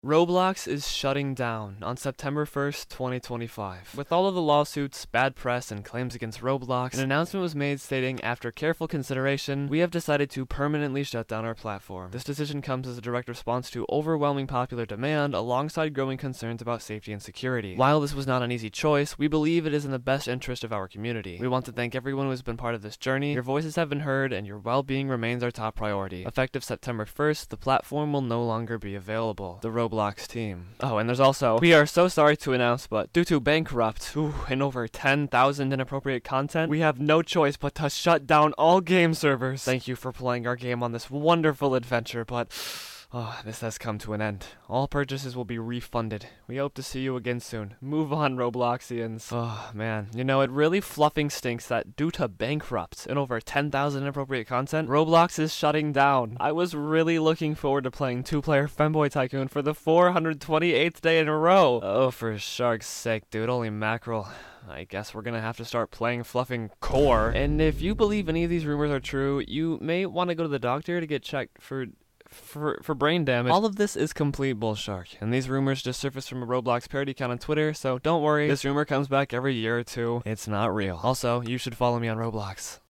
Roblox is shutting down on September 1st, 2025. With all of the lawsuits, bad press, and claims against Roblox, an announcement was made stating, after careful consideration, we have decided to permanently shut down our platform. This decision comes as a direct response to overwhelming popular demand alongside growing concerns about safety and security. While this was not an easy choice, we believe it is in the best interest of our community. We want to thank everyone who has been part of this journey. Your voices have been heard, and your well-being remains our top priority. Effective September 1st, the platform will no longer be available. The Roblox team. Oh, and there's also, we are so sorry to announce, but due to bankrupt and over 10,000 inappropriate content, we have no choice but to shut down all game servers. Thank you for playing our game on this wonderful adventure, but this has come to an end. All purchases will be refunded. We hope to see you again soon. Move on, Robloxians. Oh, man. You know, it really fluffing stinks that due to bankrupt and over 10,000 inappropriate content, Roblox is shutting down. I was really looking forward to playing two-player Femboy Tycoon for the 428th day in a row. Oh, for shark's sake, dude. Holy mackerel. I guess we're gonna have to start playing fluffing core. And if you believe any of these rumors are true, you may want to go to the doctor to get checked for brain damage. All of this is complete bullshark, and these rumors just surfaced from a Roblox parody account on Twitter, so don't worry, this rumor comes back every year or two. It's not real. Also, you should follow me on Roblox.